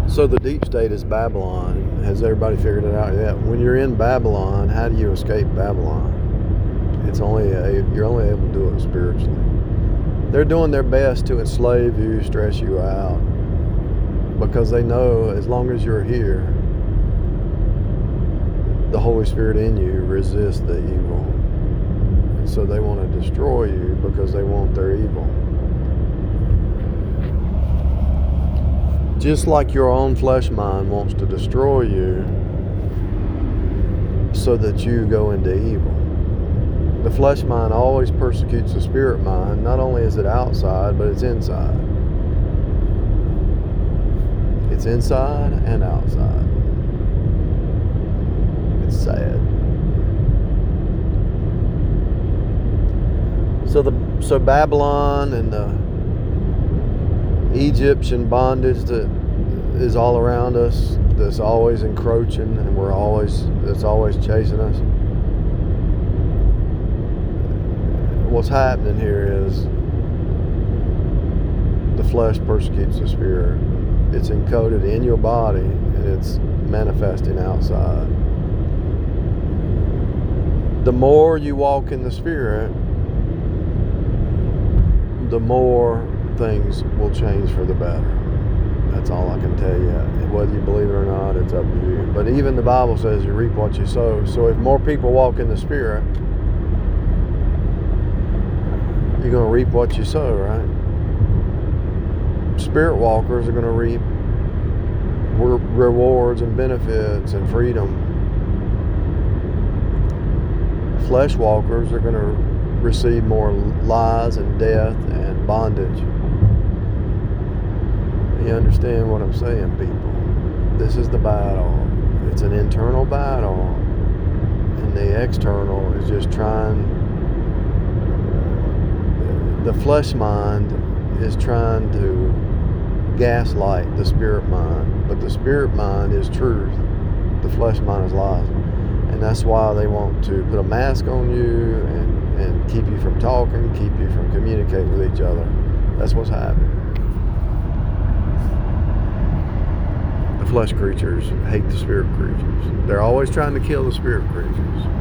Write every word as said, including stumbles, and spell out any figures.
So the deep state is Babylon. Has everybody figured it out yet? When you're in Babylon, how do you escape Babylon? It's only a, you're only able to do it spiritually. They're doing their best to enslave you, stress you out, because they know as long as you're here, the Holy Spirit in you resists the evil. And so they want to destroy you because they want their evil. Just like your own flesh mind wants to destroy you so that you go into evil. The flesh mind always persecutes the spirit mind. Not only is it outside, but it's inside. It's inside and outside. It's sad. So the so Babylon and the Egyptian bondage that is all around us, that's always encroaching, and we're always that's always chasing us. What's happening here is the flesh persecutes the spirit. It's encoded in your body and it's manifesting outside. The more you walk in the spirit, the more things will change for the better. That's all I can tell you. Whether you believe it or not, it's up to you. But even the Bible says you reap what you sow. So if more people walk in the spirit, you're going to reap what you sow, right? Spirit walkers are going to reap rewards and benefits and freedom. Flesh walkers are going to receive more lies and death and bondage. You understand what I'm saying, people? This is the battle. It's an internal battle, and the external is just trying. The flesh mind is trying to gaslight the spirit mind, but the spirit mind is truth. The flesh mind is lies, and that's why they want to put a mask on you and, and keep you from talking, keep you from communicating with each other. That's what's happening. The flesh creatures hate the spirit creatures. They're always trying to kill the spirit creatures.